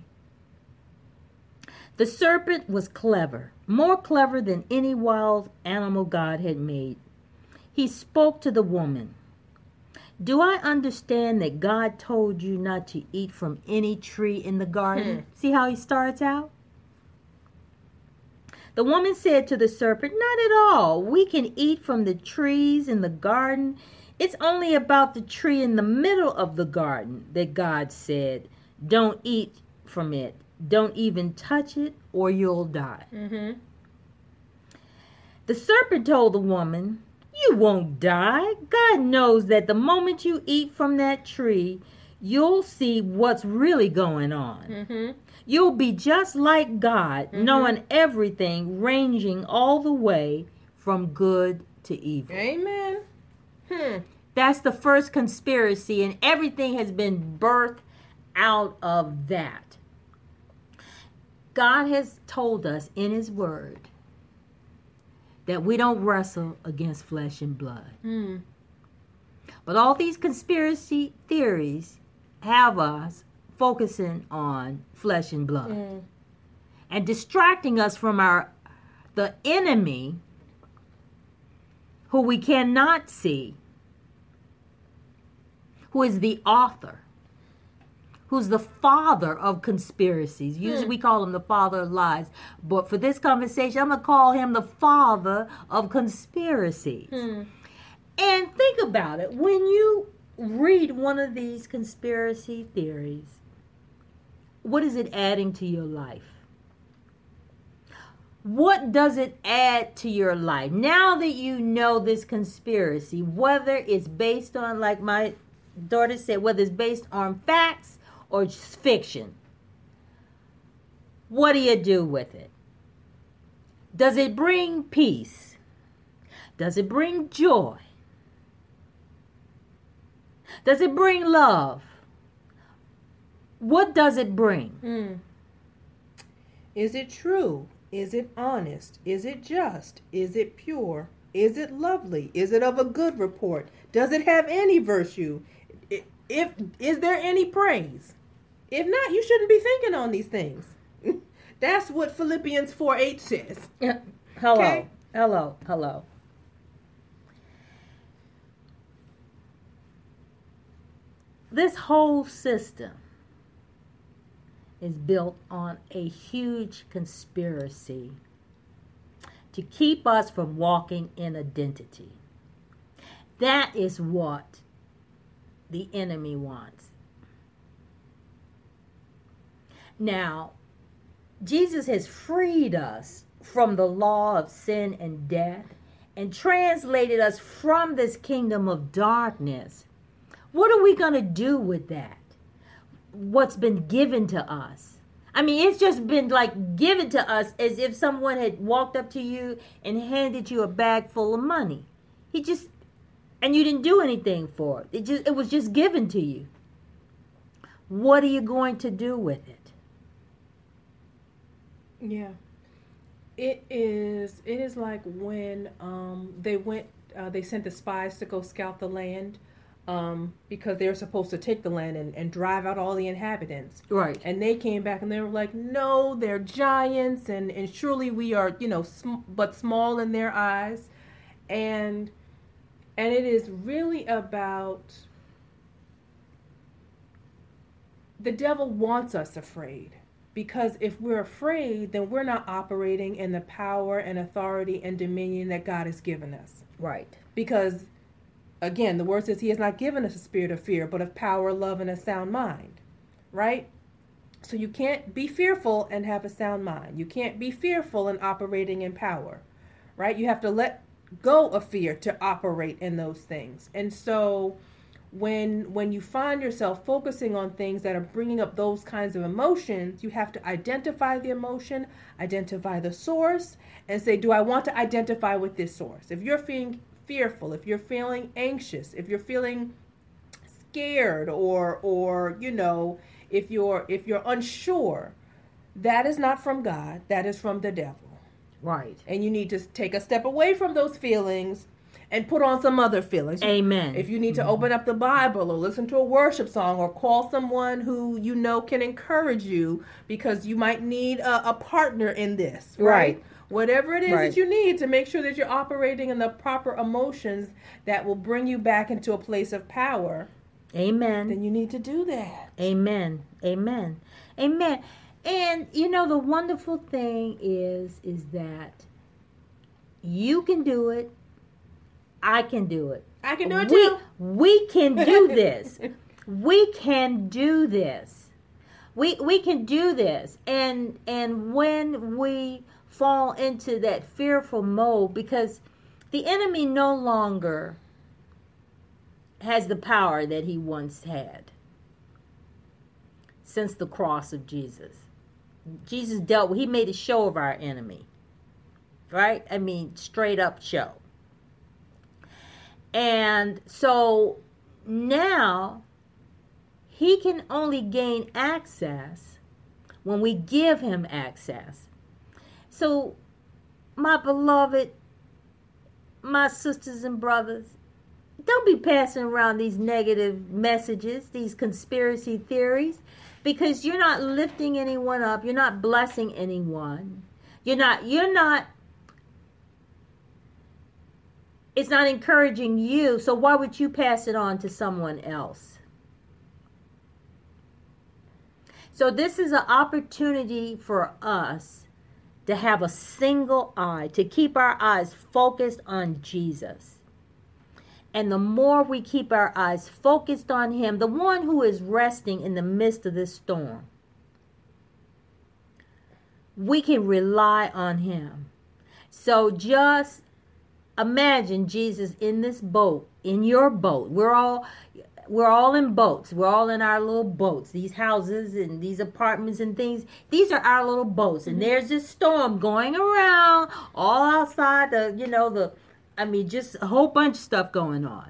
The serpent was clever, more clever than any wild animal God had made. He spoke to the woman. Do I understand that God told you not to eat from any tree in the garden? Hmm. See how he starts out? The woman said to the serpent, not at all. We can eat from the trees in the garden. It's only about the tree in the middle of the garden that God said, don't eat from it. Don't even touch it or you'll die. Mm-hmm. The serpent told the woman, you won't die. God knows that the moment you eat from that tree, you'll see what's really going on. Mm-hmm. You'll be just like God, Mm-hmm. knowing everything, ranging all the way from good to evil. Amen. Hmm. That's the first conspiracy, and everything has been birthed out of that. God has told us in his word that we don't wrestle against flesh and blood. Hmm. But all these conspiracy theories have us focusing on flesh and blood Mm. and distracting us from our the enemy who we cannot see, who is the author, who's the father of conspiracies. Usually we call him the father of lies. But for this conversation, I'm going to call him the father of conspiracies. Hmm. And think about it. When you read one of these conspiracy theories, what is it adding to your life? What does it add to your life? Now that you know this conspiracy, whether it's based on, like my daughter said, whether it's based on facts or just fiction, what do you do with it? Does it bring peace? Does it bring joy? Does it bring love? What does it bring? Hmm. Is it true? Is it honest? Is it just? Is it pure? Is it lovely? Is it of a good report? Does it have any virtue? I- If is there any praise? If not, you shouldn't be thinking on these things. That's what Philippians four eight says. Hello, Okay. hello, hello. This whole system is built on a huge conspiracy to keep us from walking in identity. That is what the enemy wants. Now, Jesus has freed us from the law of sin and death and translated us from this kingdom of darkness. What are we going to do with that? What's been given to us? I mean, it's just been like given to us as if someone had walked up to you and handed you a bag full of money. He just, and you didn't do anything for it. It just, it was just given to you. What are you going to do with it? Yeah. It is it is like when um they went uh, they sent the spies to go scout the land um because they were supposed to take the land and, and drive out all the inhabitants. Right. And they came back and they were like, no, they're giants and and surely we are, you know, sm- but small in their eyes. And and it is really about the devil wants us afraid. Because if we're afraid, then we're not operating in the power and authority and dominion that God has given us. Right. Because, again, the word says he has not given us a spirit of fear, but of power, love, and a sound mind. Right? So you can't be fearful and have a sound mind. You can't be fearful and operating in power. Right? You have to let go of fear to operate in those things. And so when when you find yourself focusing on things that are bringing up those kinds of emotions, you have to identify the emotion, identify the source, and say, do I want to identify with this source? If you're feeling fearful, if you're feeling anxious, if you're feeling scared, or or you know, if you're if you're unsure, that is not from God, that is from the devil. Right. And you need to take a step away from those feelings and put on some other feelings. Amen. If you need to open up the Bible or listen to a worship song or call someone who you know can encourage you, because you might need a, a partner in this, right? Right. Whatever it is Right. that you need to make sure that you're operating in the proper emotions that will bring you back into a place of power, Amen. then you need to do that. Amen. Amen. Amen. And you know, the wonderful thing is is that you can do it. I can do it. I can do it we, too. We can do this. We can do this. We we can do this. And and when we fall into that fearful mode, because the enemy no longer has the power that he once had since the cross of Jesus. Jesus dealt with, he made a show of our enemy. Right? I mean, straight up show. And so now he can only gain access when we give him access. So, my beloved, my sisters and brothers, don't be passing around these negative messages, these conspiracy theories, because you're not lifting anyone up. You're not blessing anyone. You're not, you're not, it's not encouraging you, so why would you pass it on to someone else? So this is an opportunity for us to have a single eye, to keep our eyes focused on Jesus. And the more we keep our eyes focused on him, the one who is resting in the midst of this storm, we can rely on him. So just imagine Jesus in this boat, in your boat. We're all we're all in boats. We're all in our little boats. These houses and these apartments and things, these are our little boats. And there's this storm going around all outside the, you know, the I mean, just a whole bunch of stuff going on.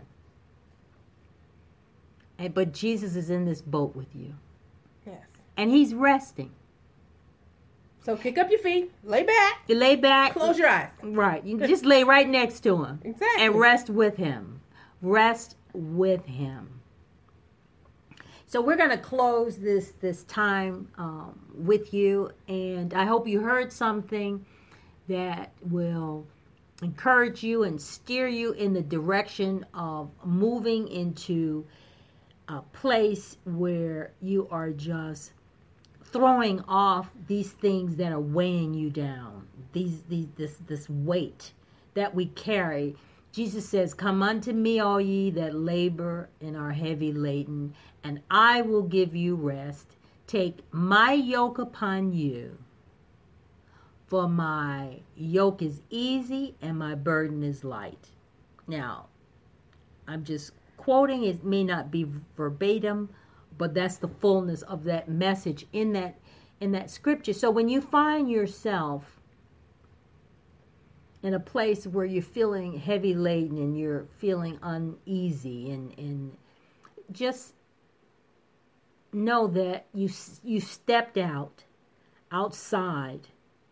And but Jesus is in this boat with you. Yes. And he's resting. So kick up your feet, lay back, You lay back. close your eyes. Right. You can just lay right next to him. Exactly. And rest with him. Rest with him. So we're going to close this this time um, with you. And I hope you heard something that will encourage you and steer you in the direction of moving into a place where you are just throwing off these things that are weighing you down, these these this this weight that we carry. Jesus says, "Come unto me, all ye that labor and are heavy laden, and I will give you rest. Take my yoke upon you. For my yoke is easy and my burden is light. Now, I'm just quoting. It may not be verbatim, but that's the fullness of that message in that in that scripture. So when you find yourself in a place where you're feeling heavy laden and you're feeling uneasy, and, and just know that you you stepped out outside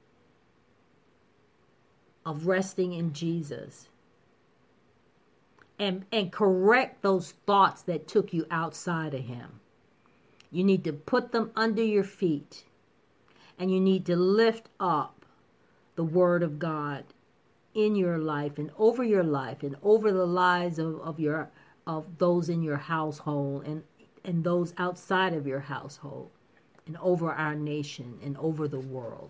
of resting in Jesus, and and correct those thoughts that took you outside of him. You need to put them under your feet, and you need to lift up the word of God in your life and over your life and over the lives of, of your of those in your household and and those outside of your household, and over our nation and over the world.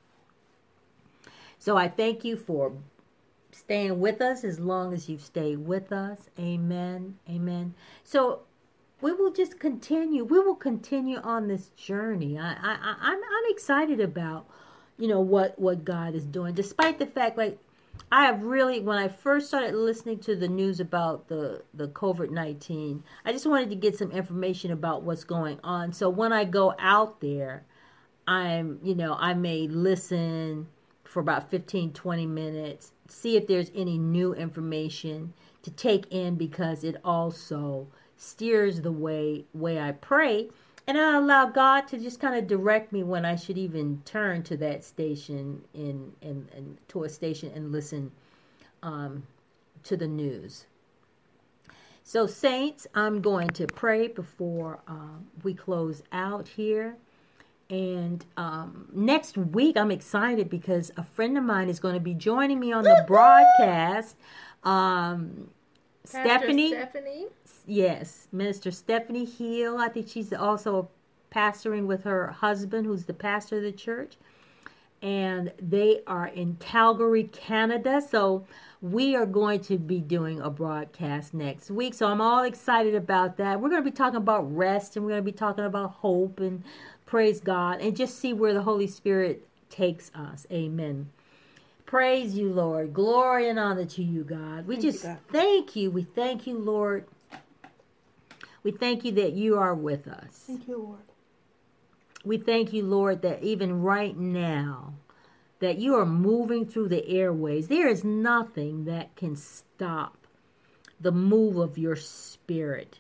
So I thank you for staying with us as long as you've stayed with us. Amen. Amen. So we will just continue. We will continue on this journey. I, I, I I'm, I'm excited about, you know, what, what God is doing, despite the fact, like, I have really, when I first started listening to the news about the, the COVID nineteen, I just wanted to get some information about what's going on. So when I go out there, I'm, you know, I may listen for about fifteen, twenty minutes, see if there's any new information to take in, because it also steers the way, way I pray. And I allow God to just kind of direct me when I should even turn to that station in, in, in to a station and listen um, to the news. So, saints, I'm going to pray before uh, we close out here. And um, next week, I'm excited because a friend of mine is going to be joining me on the broadcast. Um, Pastor Stephanie. Stephanie. Yes, Minister Stephanie Hill. I think she's also pastoring with her husband, who's the pastor of the church. And they are in Calgary, Canada. So we are going to be doing a broadcast next week. So I'm all excited about that. We're going to be talking about rest, and we're going to be talking about hope, and praise God, and just see where the Holy Spirit takes us. Amen. Praise you, Lord. Glory and honor to you, God. We Thank you, just God. thank you. We thank you, Lord. We thank you that you are with us. Thank you, Lord. We thank you, Lord, that even right now, that you are moving through the airways. There is nothing that can stop the move of your spirit.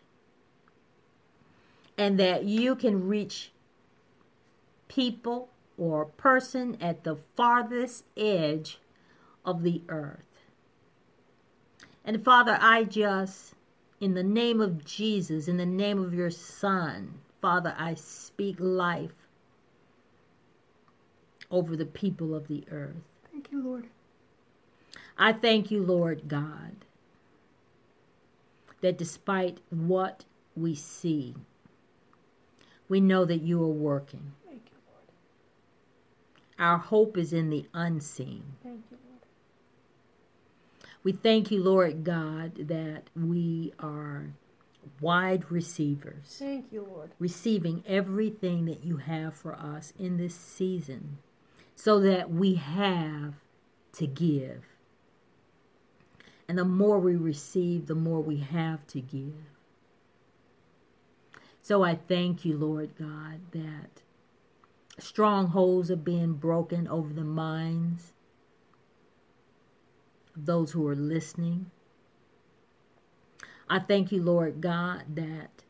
And that you can reach people or person at the farthest edge of the earth. And Father, I just, in the name of Jesus, in the name of your Son, Father, I speak life over the people of the earth. Thank you, Lord. I thank you, Lord God, that despite what we see, we know that you are working. Thank you, Lord. Our hope is in the unseen. Thank you, Lord. We thank you, Lord God, that we are wide receivers, Thank you, Lord. receiving everything that you have for us in this season, so that we have to give. And the more we receive, the more we have to give. So I thank you, Lord God, that strongholds are being broken over the minds of those who are listening. I thank you, Lord God, that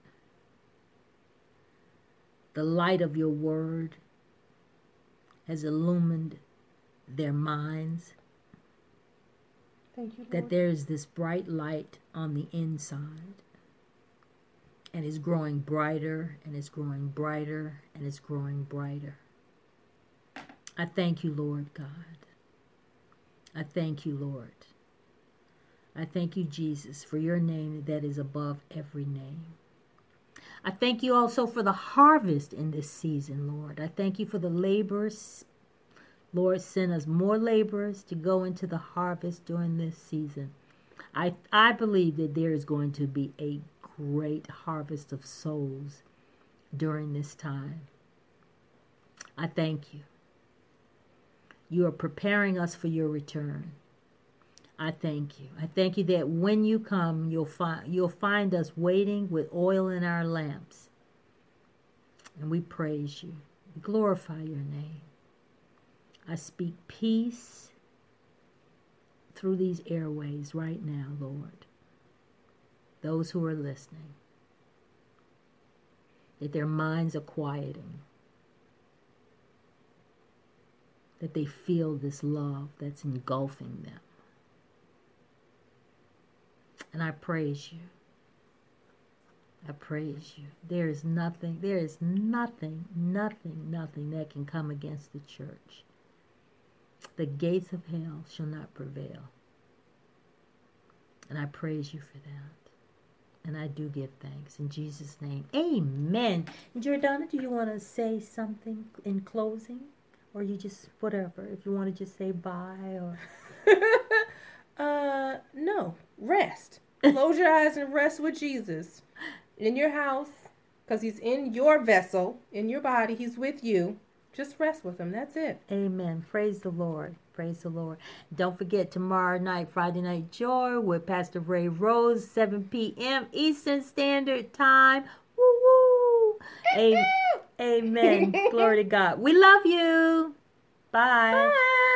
the light of your word has illumined their minds, Thank you, Lord. that there is this bright light on the inside, and it's growing brighter, and it's growing brighter, and it's growing brighter. I thank you, Lord God. I thank you, Lord. I thank you, Jesus, for your name that is above every name. I thank you also for the harvest in this season, Lord. I thank you for the laborers. Lord, send us more laborers to go into the harvest during this season. I, I believe that there is going to be a great harvest of souls during this time. I thank you. You are preparing us for your return. I thank you. I thank you that when you come, you'll find you'll find us waiting with oil in our lamps. And we praise you. We glorify your name. I speak peace through these airways right now, Lord. Those who are listening, that their minds are quieting, that they feel this love that's engulfing them. And I praise you. I praise you. There is nothing, there is nothing, nothing, nothing that can come against the church. The gates of hell shall not prevail. And I praise you for that. And I do give thanks in Jesus' name. Amen. Jordana, do you want to say something in closing? Or you just, whatever, if you want to just say bye or... uh, no. Rest. Close your eyes and rest with Jesus. In your house, because he's in your vessel, in your body, he's with you. Just rest with him. That's it. Amen. Praise the Lord. Praise the Lord. Don't forget tomorrow night, Friday Night Joy with Pastor Ray Rose, seven p.m. Eastern Standard Time. Woo woo. A- Amen. Glory to God. We love you. Bye. Bye.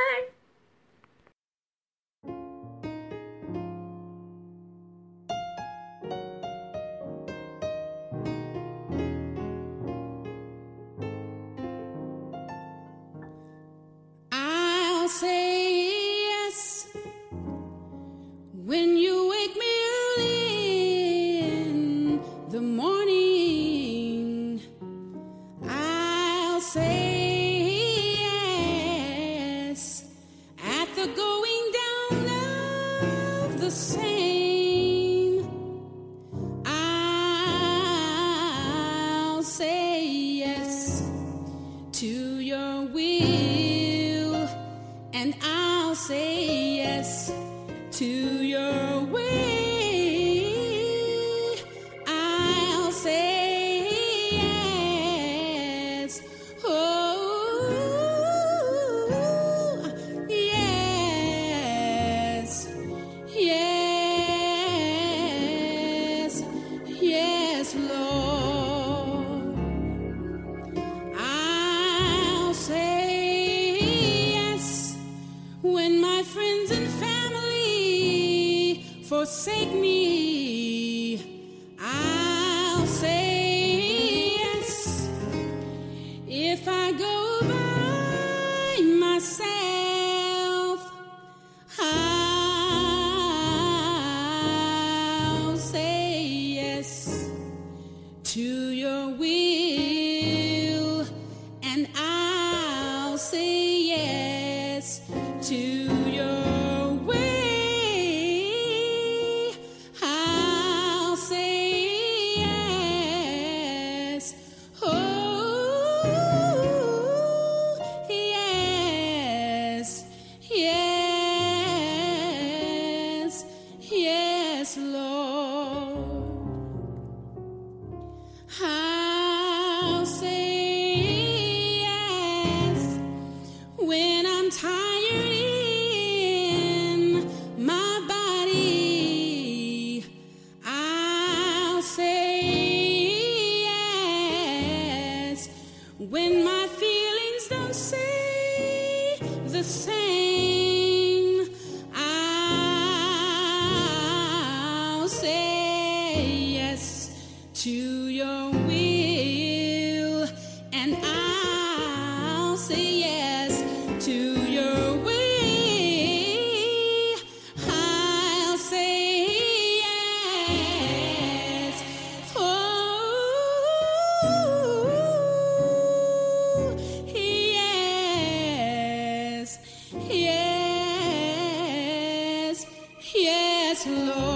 I'll say yes when you wake me early in the morning. I'll say yes at the going down of the same. I'll say yes to your will, and I'll say yes to your way. I'll say yes. Oh, yes. Yes. Yes, Lord. I'll say yes when my friends and family forsake me. I'll say yes if I go by myself. I'll say yes to your will, and I'll say yes to your way. I'll say yes. Oh, yes, yes, yes, Lord. I'll say yes when I'm tired in my body. I'll say yes when my feelings don't say the same. I'll say yes to your will, and I'll say yes to your way. I'll say yes. Oh, yes, yes, yes, Lord.